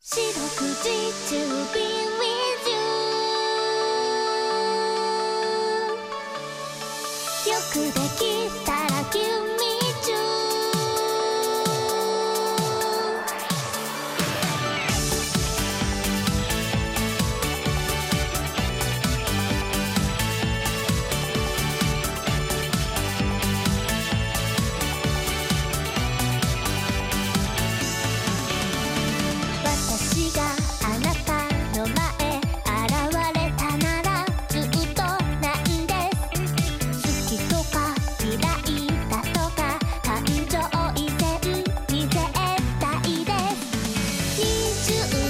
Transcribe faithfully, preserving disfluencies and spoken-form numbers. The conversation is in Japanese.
四六時中 be with you よくできたら君中私があなたの前現れたならずっとなんです好きとか嫌いだとか感情依然に絶対ですにじゅう